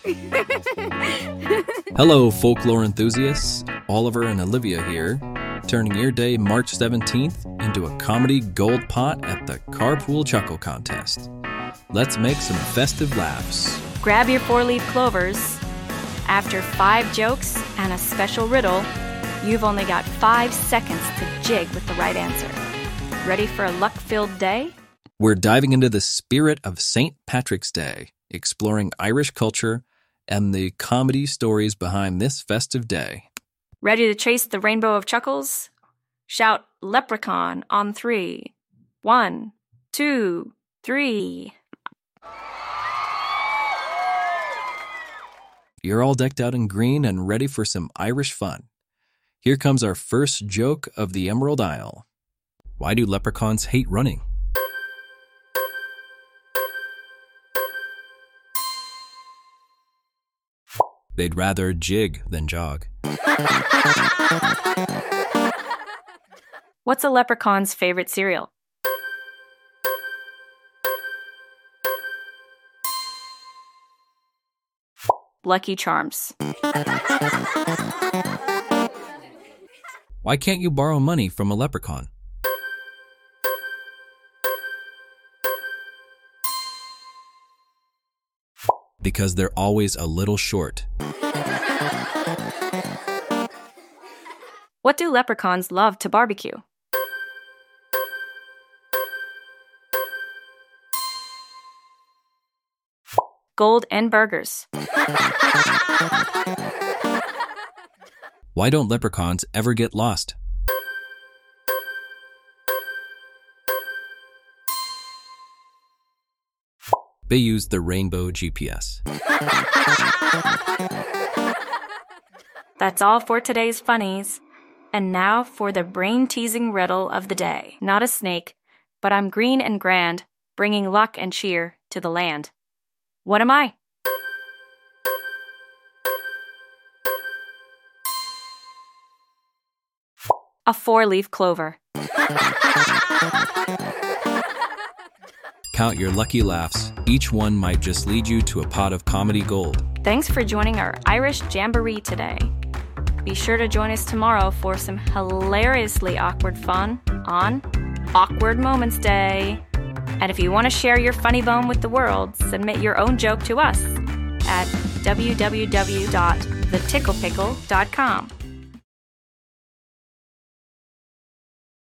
Hello, folklore enthusiasts. Oliver and Olivia here, turning your day March 17th into a comedy gold pot at the Carpool Chuckle Contest. Let's make some festive laughs. Grab your 4-leaf clovers. After 5 jokes and a special riddle, you've only got 5 seconds to jig with the right answer. Ready for a luck-filled day? We're diving into the spirit of St. Patrick's Day, exploring Irish culture and the comedy stories behind this festive day. Ready to chase the rainbow of chuckles? Shout leprechaun on 3. 1, 2, 3. You're all decked out in green and ready for some Irish fun. Here comes our first joke of the Emerald Isle. Why do leprechauns hate running? They'd rather jig than jog. What's a leprechaun's favorite cereal? Lucky Charms. Why can't you borrow money from a leprechaun? Because they're always a little short. What do leprechauns love to barbecue? Gold and burgers. Why don't leprechauns ever get lost? They use the Rainbow GPS. That's all for today's funnies. And now for the brain-teasing riddle of the day. Not a snake, but I'm green and grand, bringing luck and cheer to the land. What am I? A 4-leaf clover. Count your lucky laughs. Each one might just lead you to a pot of comedy gold. Thanks for joining our Irish Jamboree today. Be sure to join us tomorrow for some hilariously awkward fun on Awkward Moments Day. And if you want to share your funny bone with the world, submit your own joke to us at www.theticklepickle.com.